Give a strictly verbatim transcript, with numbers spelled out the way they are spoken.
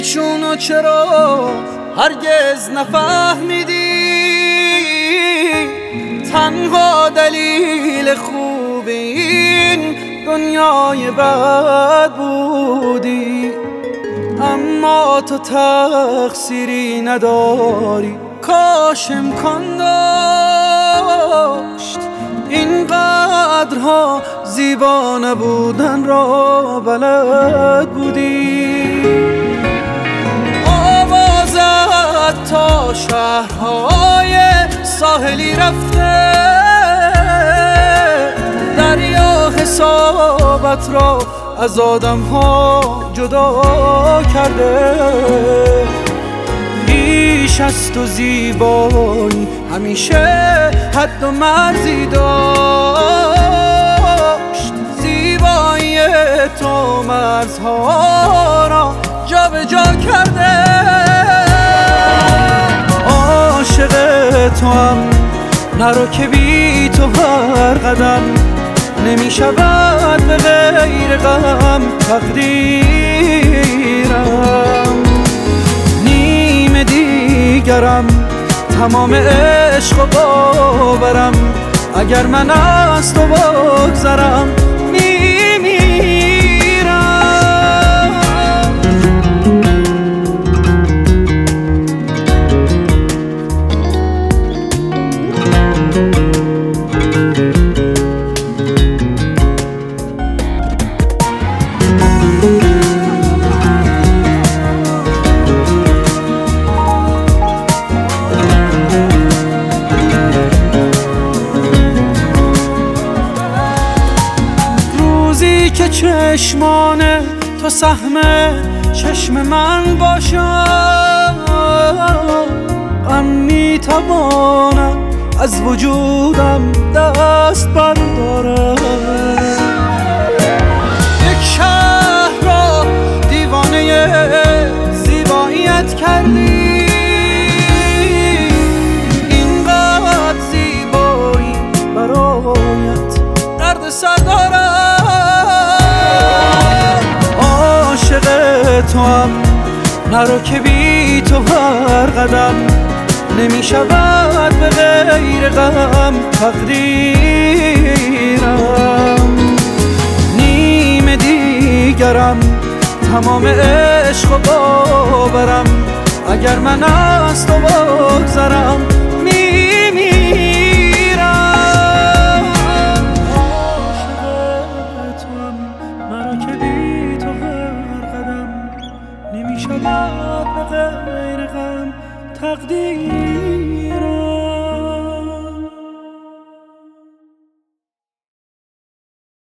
چونو چرا هرگز نفهمیدی؟ تنها دلیل خوب این دنیای بد بودی، اما تو تقصیری نداری. کاش امکان داشت اینقدرها زیبا نبودن را بلد بودی. آوازت تا شهرهای ساحلی رفته، دریا حسابت را از آدم ها جدا کرده. بیش از تو زیبایی همیشه حد و مرزی داشت، زیبایی تو مرزها را جا به جا کرده. عاشق تو هم نرو که بی تو هر قدم نمی شود به غیر غم تقدیرم. نیم دیگرم تمام عشق و باورم، اگر من از تو بگذرم که چشمان تو سهم چشم من باشد، غم میتوانم از وجودم دست بردارم. یک شهر را دیوانه زیباییت کردی، اینقدر زیبایی برایت درد سر دارم. تو هم نرو که بی تو هر قدم نمی شود به غیر غم تقدیرم. نیم دیگرم تمام عشق و باورم، اگر من از تو بگذرم میمیرم. عاشق تو هم نرو که بی تو هر قدم نمی شود به غیر غم تقدیر.